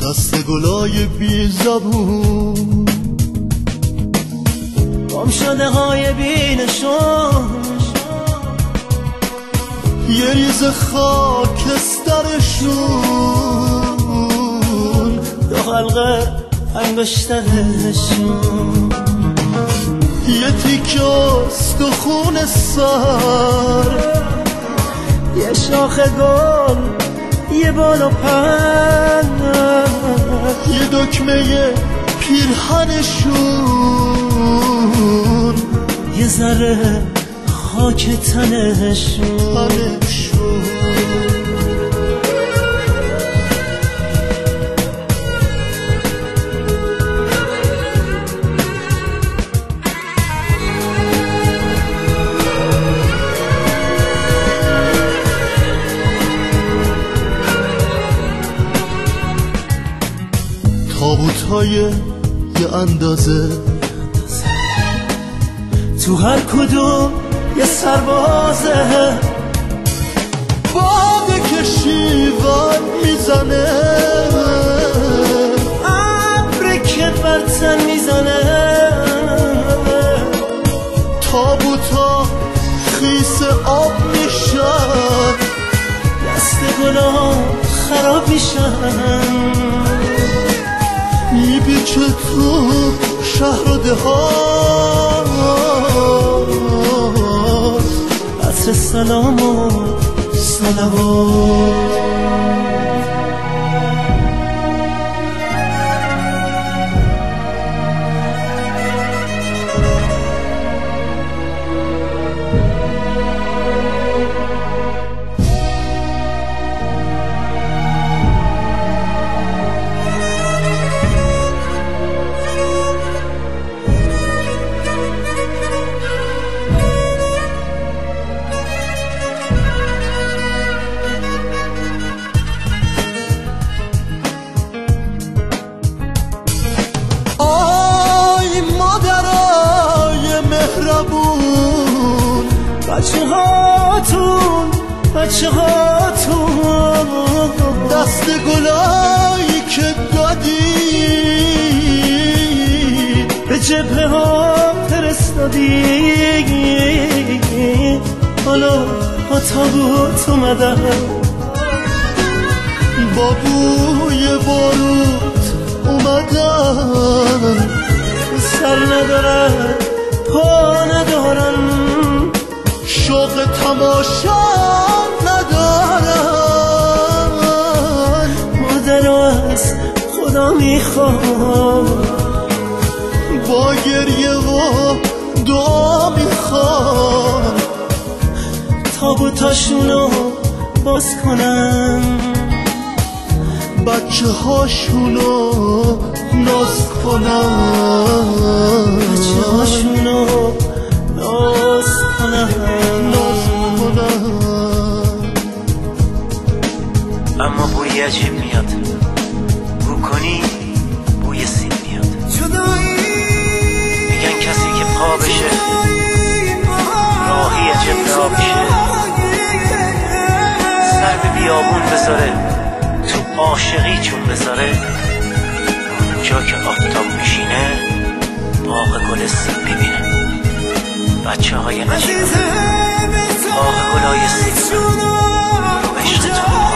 دست گلای بی زبون، گم شده های بی نشون، یه ریز خاکسترشون، دو حلقه انگشترشون، یه تیکه استخون سر، یه شاخ گل، یه بال و پر، یه دکمه پیرهنشون، یه ذره خاک تنشون. تابوت‌های یه اندازه، تو هر کدوم یه سربازه، باده که شیون میزنه، ابری که بر تن میزنه، تابوتا خیس آب میشن، دست گلا خراب میشن، میبیچه تو شهر و دهات، عطر سلام و صلوات. بچه هاتون دست گلایی که دادی به جبهه ها فرستادی، حالا با تابوت اومدن، با بوی باروت اومدن، سر ندارن پا ندارن، شوق تماشا ندارن، مادر از خدا میخوام، با گریه و دعا میخوام، تابوتاشونو باز کنن، بچه هاشونو ناز کنن، بچه هاشونو ناز کنن. اما بوی عجیب میاد، بو کنی بوی سیب میاد. میگن کسی که پا بشه راهی عجب را بشه، سر به بیابون بذاره تو عاشقی چون بذاره، جا که آفتاب میشینه باغ گل سیب ببینه. بچه های نجیب باغ گلای سیب رو عشق تو